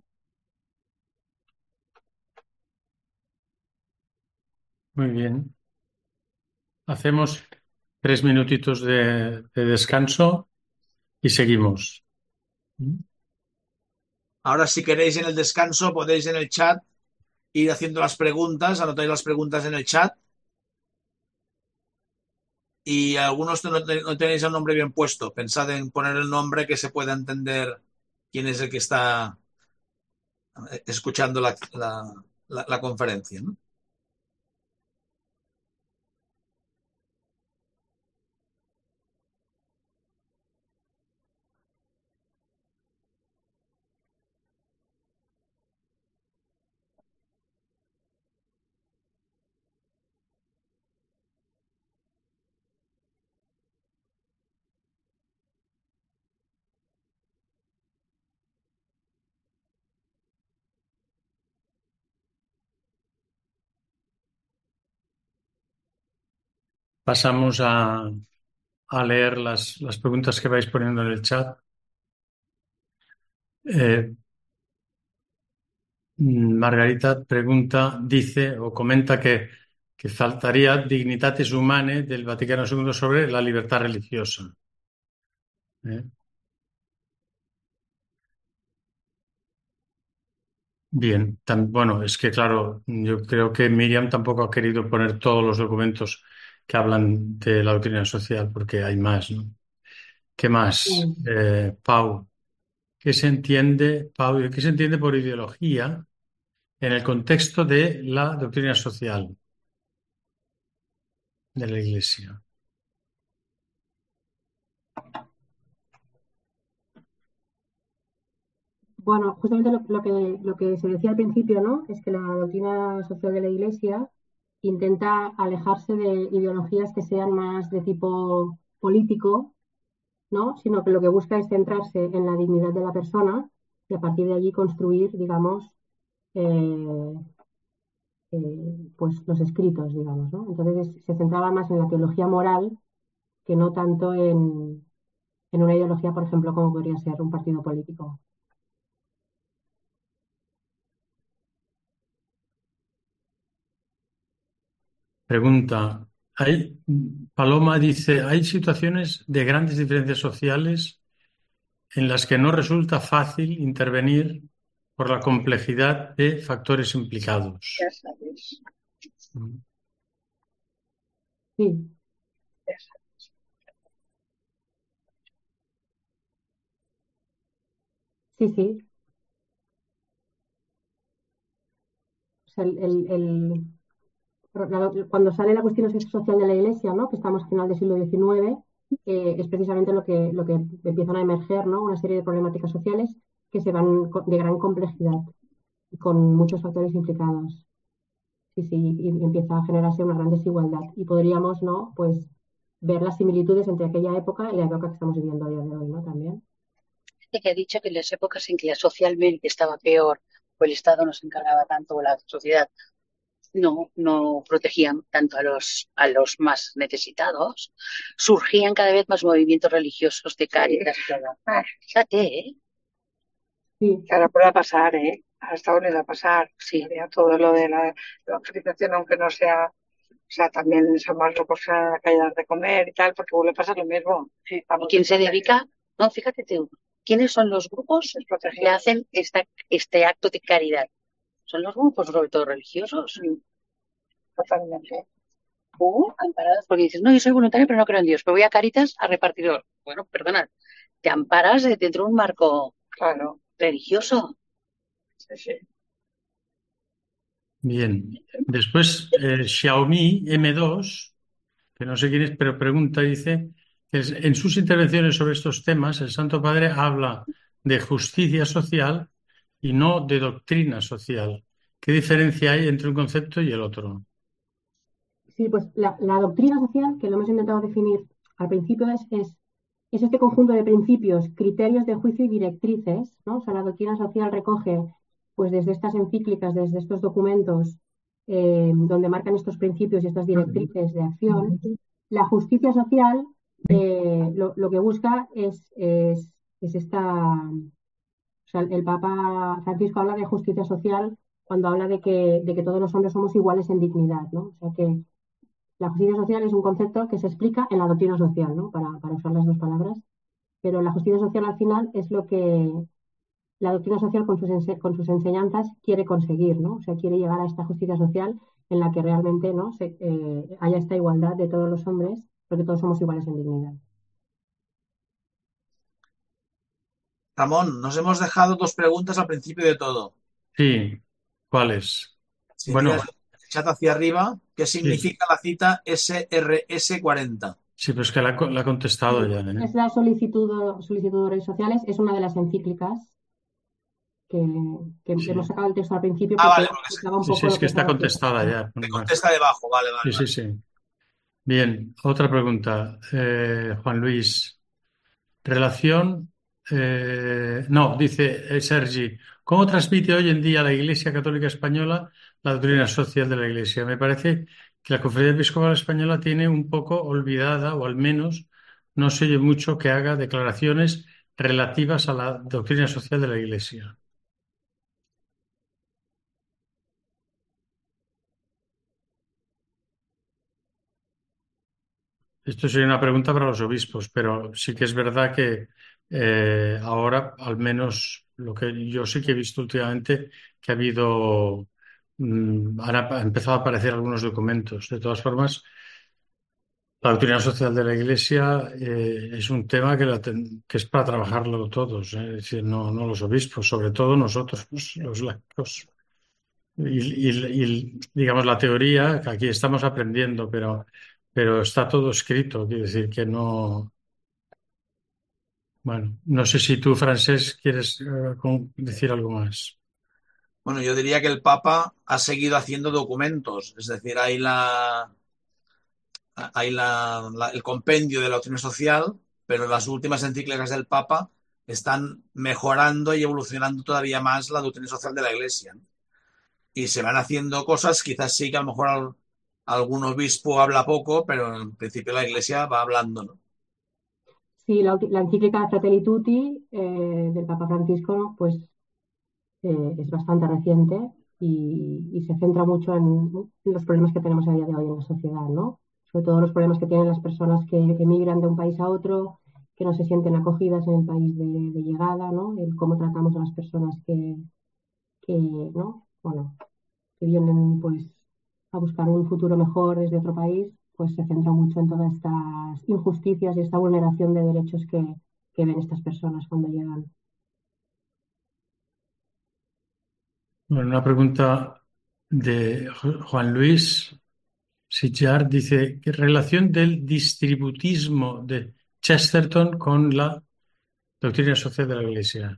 Muy bien. Hacemos 3 minutitos de descanso y seguimos. Ahora, si queréis en el descanso, podéis en el chat ir haciendo las preguntas, anotáis las preguntas en el chat. Y algunos no tenéis el nombre bien puesto. Pensad en poner el nombre que se pueda entender quién es el que está escuchando la conferencia, ¿no? Pasamos a leer las preguntas que vais poniendo en el chat. Margarita dice o comenta que faltaría Dignitatis Humanae del Vaticano II sobre la libertad religiosa. Bien, bueno, es que claro, yo creo que Miriam tampoco ha querido poner todos los documentos que hablan de la doctrina social, porque hay más, ¿no? ¿Qué más? Pau, ¿qué se entiende por ideología en el contexto de la doctrina social de la Iglesia? Bueno, justamente lo que se decía al principio, ¿no? Es que la doctrina social de la Iglesia intenta alejarse de ideologías que sean más de tipo político, ¿no? Sino que lo que busca es centrarse en la dignidad de la persona y a partir de allí construir, digamos, eh, pues los escritos, digamos, ¿no? Entonces se centraba más en la teología moral que no tanto en una ideología, por ejemplo, como podría ser un partido político. Pregunta, Paloma dice, ¿hay situaciones de grandes diferencias sociales en las que no resulta fácil intervenir por la complejidad de factores implicados? Ya sabes, Sí, ya sabes. sí, sí. O sea, cuando sale la cuestión social de la Iglesia, ¿no? Que estamos a final del siglo XIX, es precisamente lo que empiezan a emerger, ¿no? Una serie de problemáticas sociales que se van de gran complejidad y con muchos factores implicados. Sí, sí, y empieza a generarse una gran desigualdad. Y podríamos, ¿no? Pues ver las similitudes entre aquella época y la época que estamos viviendo a día de hoy, ¿no? También. Que ha dicho que en las épocas en que socialmente estaba peor, o el Estado no se encargaba tanto, o la sociedad no protegían tanto a los más necesitados, surgían cada vez más movimientos religiosos de Cáritas y todo. Fíjate, ¿eh? Sí, Que ahora puede pasar, ¿eh? Ahora está volviendo a pasar. Sí. Ya todo lo de la evangelización, aunque no sea, o sea, también son más locos a calles de comer y tal, porque vuelve a pasar lo mismo. Sí, ¿Y vamos, quién se dedica? No, fíjate tú, ¿quiénes son los grupos es que protegido. hacen este acto de caridad? Son los grupos, sobre todo religiosos. Totalmente. Amparados, porque dices, no, yo soy voluntario, pero no creo en Dios, pero voy a Cáritas a repartidor. Bueno, perdona, te amparas dentro de un marco Claro. religioso. Sí, sí. Bien. Después, Xiaomi M2, que no sé quién es, pero pregunta, dice, en sus intervenciones sobre estos temas, el Santo Padre habla de justicia social y no de doctrina social. ¿Qué diferencia hay entre un concepto y el otro? sí, pues la doctrina social, que lo hemos intentado definir al principio, es este conjunto de principios, criterios de juicio y directrices, ¿no? O sea, la doctrina social recoge, pues desde estas encíclicas, desde estos documentos, donde marcan estos principios y estas directrices de acción. La justicia social lo que busca es esta, o sea, el Papa Francisco habla de justicia social cuando habla de que todos los hombres somos iguales en dignidad, ¿no? O sea que la justicia social es un concepto que se explica en la doctrina social, ¿no? Para usar las dos palabras, pero la justicia social al final es lo que la doctrina social con sus enseñanzas quiere conseguir, ¿no? O sea, quiere llegar a esta justicia social en la que realmente, ¿no? haya esta igualdad de todos los hombres, porque todos somos iguales en dignidad. Ramón, nos hemos dejado dos preguntas al principio de todo. Sí, ¿cuáles? Si Bueno, miras el chat hacia arriba, ¿qué sí, significa la cita SRS40? sí, pero es que la ha contestado ya, ¿eh? Es la solicitud de redes sociales, es una de las encíclicas que Sí. hemos sacado el texto al principio Ah, porque vale, porque explicaba un Sí, sí, poco es lo que que es la está doctrina contestada social. ya. se contesta debajo. Vale, Sí, vale, sí, vale. sí. Bien, otra pregunta. Juan Luis, relación, no, dice Sergi, ¿cómo transmite hoy en día la Iglesia Católica Española la doctrina social de la Iglesia? Me parece que la Conferencia Episcopal Española tiene un poco olvidada, o al menos no se oye mucho que haga declaraciones relativas a la doctrina social de la Iglesia. Esto sería una pregunta para los obispos, pero sí que es verdad que ahora, al menos lo que yo sí que he visto últimamente, que ha habido, han empezado a aparecer algunos documentos. De todas formas, la doctrina social de la Iglesia es un tema que es para trabajarlo todos, es decir, no los obispos, sobre todo nosotros, los laicos. Digamos, la teoría, que aquí estamos aprendiendo, pero está todo escrito, quiere decir que no. Bueno, no sé si tú, Francés, quieres decir algo más. Bueno, yo diría que el Papa ha seguido haciendo documentos, es decir, el compendio de la doctrina social, pero las últimas encíclicas del Papa están mejorando y evolucionando todavía más la doctrina social de la Iglesia, ¿no? Y se van haciendo cosas, quizás sí que a lo mejor algún obispo habla poco, pero en principio la Iglesia va hablando, ¿no? Sí, la encíclica Fratelli Tutti del Papa Francisco, pues es bastante reciente y se centra mucho en los problemas que tenemos a día de hoy en la sociedad, ¿no? Sobre todo los problemas que tienen las personas que emigran de un país a otro, que no se sienten acogidas en el país de llegada, ¿no? El cómo tratamos a las personas ¿no? Bueno, que vienen pues a buscar un futuro mejor desde otro país, pues se centra mucho en todas estas injusticias y esta vulneración de derechos que ven estas personas cuando llegan. Bueno, una pregunta de Juan Luis Sitjar dice: ¿qué relación del distributismo de Chesterton con la doctrina social de la Iglesia?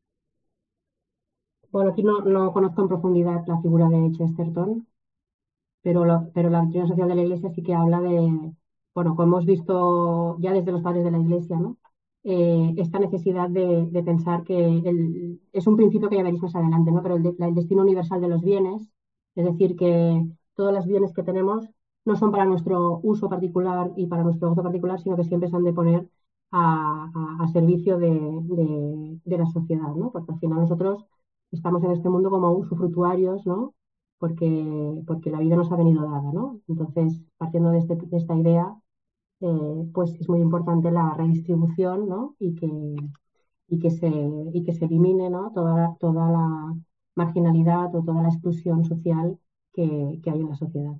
Bueno, aquí no conozco en profundidad la figura de Chesterton, pero la doctrina social de la Iglesia sí que habla bueno, como hemos visto ya desde los padres de la Iglesia, ¿no? Esta necesidad de pensar que es un principio que ya veréis más adelante, ¿no? Pero el destino universal de los bienes, es decir, que todos los bienes que tenemos no son para nuestro uso particular y para nuestro gozo particular, sino que siempre se han de poner a servicio de la sociedad, ¿no? Porque al final nosotros estamos en este mundo como usufructuarios, ¿no? Porque la vida nos ha venido dada, ¿no? Entonces, partiendo de esta idea, pues es muy importante la redistribución, ¿no? Y que se elimine, ¿no? Toda la marginalidad o toda la exclusión social que hay en la sociedad.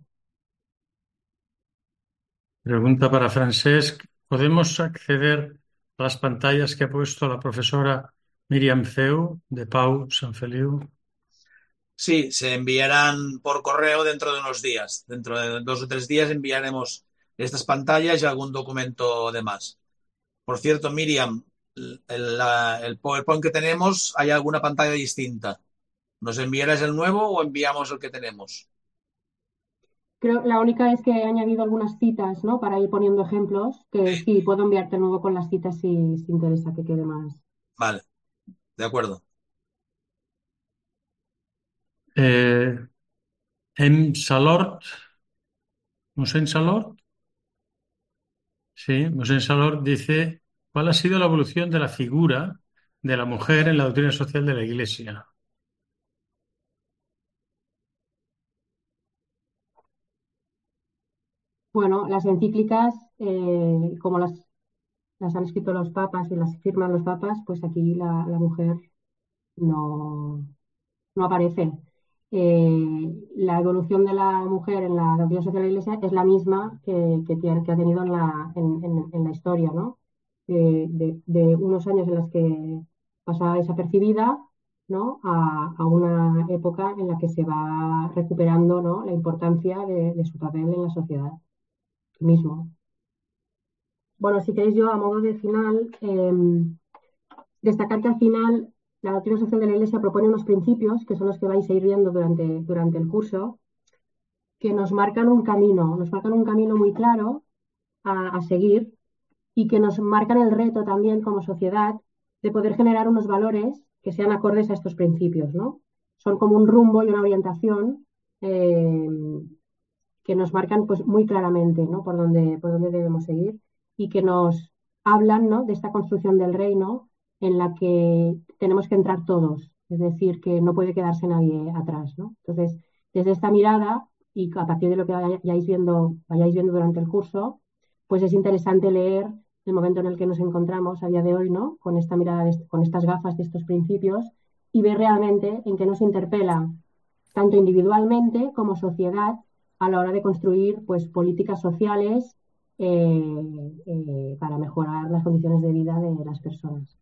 Pregunta para Francesc: ¿podemos acceder a las pantallas que ha puesto la profesora Míriam Feu de Pau Sant Feliu? Sí, se enviarán por correo dentro de unos días. Dentro de 2 o 3 días enviaremos estas pantallas y algún documento de más. Por cierto, Miriam, el PowerPoint que tenemos, ¿hay alguna pantalla distinta? ¿Nos enviarás el nuevo o enviamos el que tenemos? Creo, la única es que he añadido algunas citas, ¿no? Para ir poniendo ejemplos, que sí, puedo enviarte nuevo con las citas si interesa que quede más. Vale, de acuerdo. Eh, Salort, Mossèn Salort, sí, Mossèn Salort dice: ¿cuál ha sido la evolución de la figura de la mujer en la doctrina social de la Iglesia? Bueno, las encíclicas, como las han escrito los papas y las firman los papas, pues aquí la mujer no, no aparece. La evolución de la mujer en la doctrina social de la Iglesia es la misma que ha tenido en la historia, ¿no? De unos años en los que pasaba desapercibida, ¿no? A una época en la que se va recuperando, ¿no? La importancia de su papel en la sociedad mismo. Bueno, si queréis yo a modo de final, destacar que al final la doctrina social de la Iglesia propone unos principios, que son los que vais a ir viendo durante el curso, que nos marcan un camino muy claro a seguir y que nos marcan el reto también como sociedad de poder generar unos valores que sean acordes a estos principios, ¿no? Son como un rumbo y una orientación que nos marcan pues muy claramente, ¿no? Por dónde debemos seguir y que nos hablan, ¿no? De esta construcción del reino en la que tenemos que entrar todos, es decir, que no puede quedarse nadie atrás, ¿no? Entonces, desde esta mirada y a partir de lo que vayáis viendo durante el curso, pues es interesante leer el momento en el que nos encontramos a día de hoy, ¿no? Con esta mirada, con estas gafas de estos principios y ver realmente en qué nos interpela tanto individualmente como sociedad a la hora de construir pues, políticas sociales para mejorar las condiciones de vida de las personas.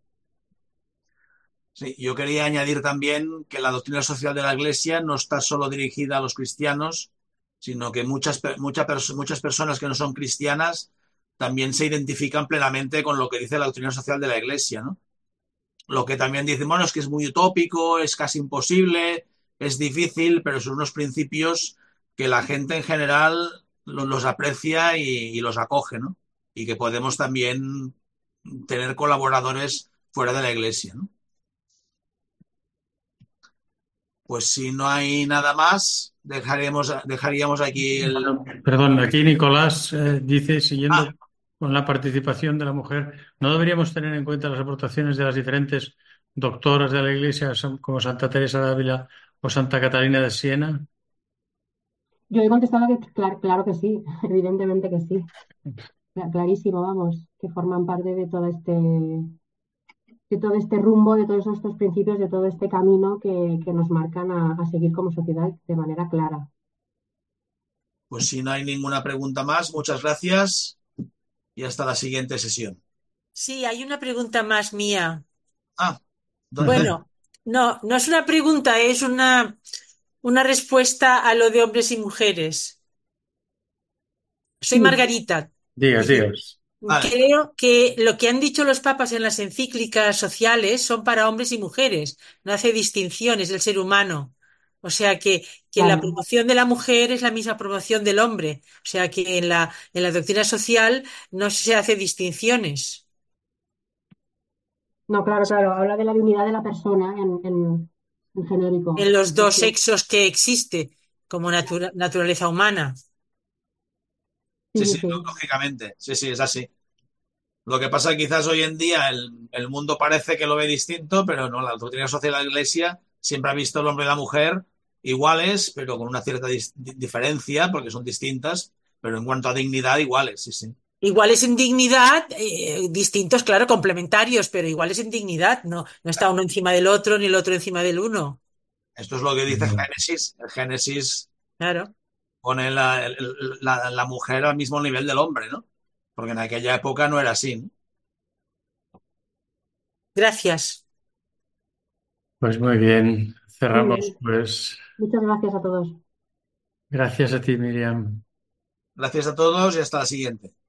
Sí, yo quería añadir también que la doctrina social de la Iglesia no está solo dirigida a los cristianos, sino que muchas personas que no son cristianas también se identifican plenamente con lo que dice la doctrina social de la Iglesia, ¿no? Lo que también dicen, bueno, es que es muy utópico, es casi imposible, es difícil, pero son unos principios que la gente en general los aprecia y los acoge, ¿no? Y que podemos también tener colaboradores fuera de la Iglesia, ¿no? Pues si no hay nada más, dejaríamos aquí el... Bueno, perdón, aquí Nicolás dice, Ah, siguiendo con la participación de la mujer, ¿no deberíamos tener en cuenta las aportaciones de las diferentes doctoras de la Iglesia, como Santa Teresa de Ávila o Santa Catalina de Siena? Yo he contestado que claro que sí, evidentemente que sí. Clarísimo, vamos, que forman parte de todo este rumbo, de todos estos principios, de todo este camino que nos marcan a seguir como sociedad de manera clara. pues si no hay ninguna pregunta más, muchas gracias y hasta la siguiente sesión. Sí, hay una pregunta más mía. Ah, ¿dónde? Bueno, no, no es una pregunta, es una respuesta a lo de hombres y mujeres. Soy Sí, Margarita. Digas, digas. Vale, Creo que lo que han dicho los papas en las encíclicas sociales son para hombres y mujeres, no hace distinciones el ser humano. O sea que la claro. promoción de la mujer es la misma promoción del hombre. O sea que en la doctrina social no se hace distinciones No, claro, habla de la dignidad de la persona en en genérico. los dos sexos que existe como naturaleza humana. Sí, sí, sí, sí, sí. lógicamente, sí, sí, es así. Lo que pasa quizás hoy en día el mundo parece que lo ve distinto, pero no, la doctrina social de la Iglesia siempre ha visto al hombre y la mujer iguales, pero con una cierta diferencia, porque son distintas, pero en cuanto a dignidad, iguales, sí, sí. Iguales en dignidad, distintos, claro, complementarios, pero iguales en dignidad. No, no está uno encima del otro ni el otro encima del uno. Esto es lo que dice Génesis. El Génesis Claro. pone la mujer al mismo nivel del hombre, ¿no? Porque en aquella época no era así, ¿no? Gracias. Pues muy bien, Muy cerramos bien. pues. Muchas gracias a todos. Gracias a ti, Miriam. Gracias a todos y hasta la siguiente.